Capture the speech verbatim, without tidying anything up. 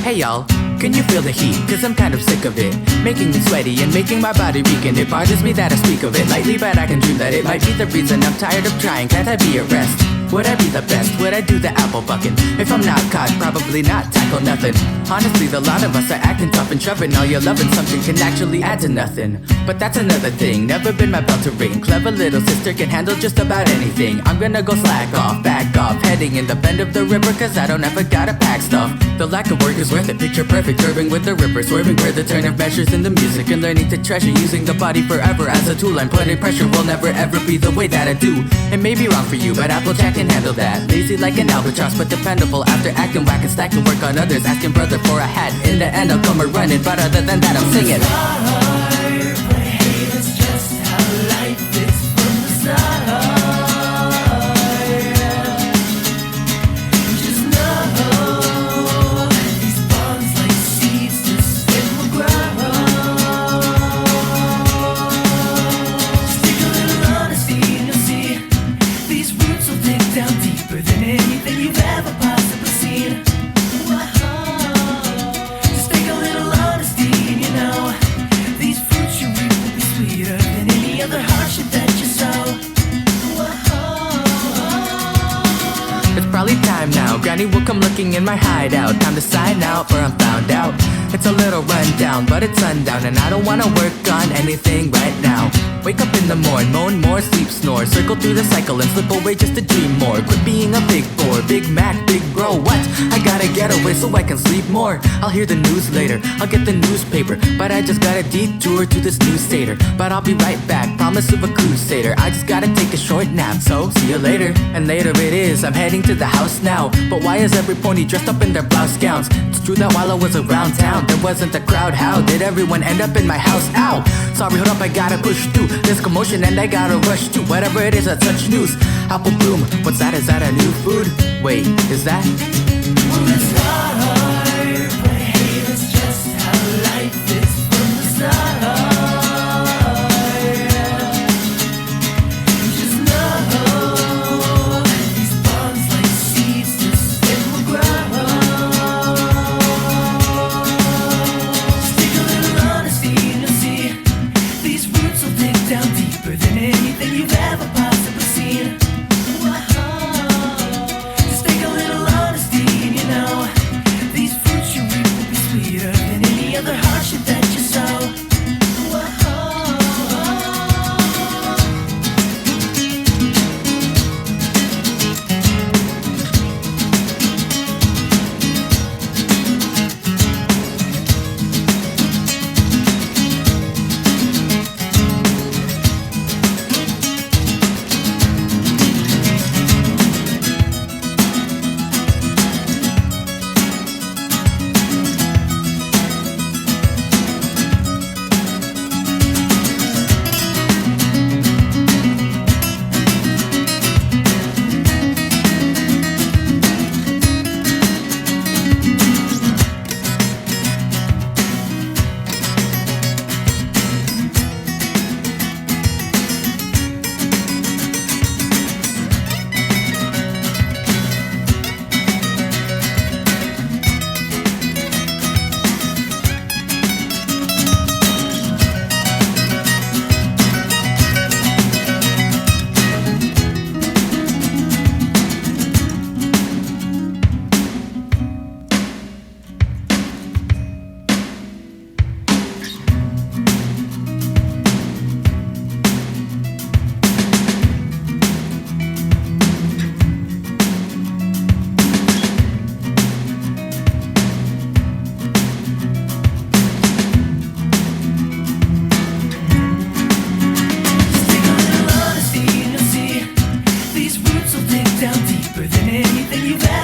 Hey y'all, can you feel the heat? Cause I'm kind of sick of it, making me sweaty and making my body weak. And it bothers me that I speak of it lightly, but I can dream that it might be the reason I'm tired of trying. Can't I be at rest? Would I be the best? Would I do the apple bucking? If I'm not caught, probably not tackle nothing. Honestly, the lot of us are acting tough and shoving all your loving something can actually add to nothing. But that's another thing, never been my bell to ring. Clever little sister can handle just about anything. I'm gonna go slack off, back off, heading in the bend of the river, cause I don't ever gotta pack stuff. The lack of work is worth it, picture perfect, curving with the ripper, swerving for the turn of measures in the music, and learning to treasure using the body forever as a tool. I'm putting pressure will never ever be the way that I do. It may be wrong for you, but Applejack can handle that. Lazy like an albatross, but dependable after acting whack and stacking work on others, asking brother for a hat. In the end I'll come a running, but other than that I'm singing. It's hard, but hey, that's just how life is from the start. Just know these bonds like seeds just it will grow. Just take a little honesty and you'll see these roots will dig down deeper than anything you've ever possibly seen. Just take a little honesty and you know these fruits you reap will be sweeter than any other hardship that you sow. It's probably time now, Granny will come looking in my hideout. Time to sign out or I'm found out. It's a little rundown, but it's sundown and I don't wanna work on anything right now. Wake up in the morn, moan more, sleep, snore, circle through the cycle and slip away just to dream more. Quit being a big bore, Big Mac, big bro, what? I gotta get away so I can sleep more. I'll hear the news later, I'll get the newspaper, but I just gotta detour to this new satyr. But I'll be right back, promise of a crusader. I just gotta take a short nap, so see you later. And later it is, I'm heading to the house now. But why is every pony dressed up in their blouse gowns? It's true that while I was around town, there wasn't a crowd. How did everyone end up in my house? Ow! Sorry, hold up, I gotta push through. There's commotion and I gotta rush to whatever it is that's such news. Apple bloom, what's that? Is that a new food? Wait, is that? Well, it's hard, but hey, that's just how life is from the start. Just know these bonds like seeds just it will grow. Just take a little honesty and you'll see these roots will dig down deeper than anything you've ever possibly seen. Just take a little honesty and you know these fruits you reap will be sweeter than any other hardship that you sow. Down deeper than anything you've ever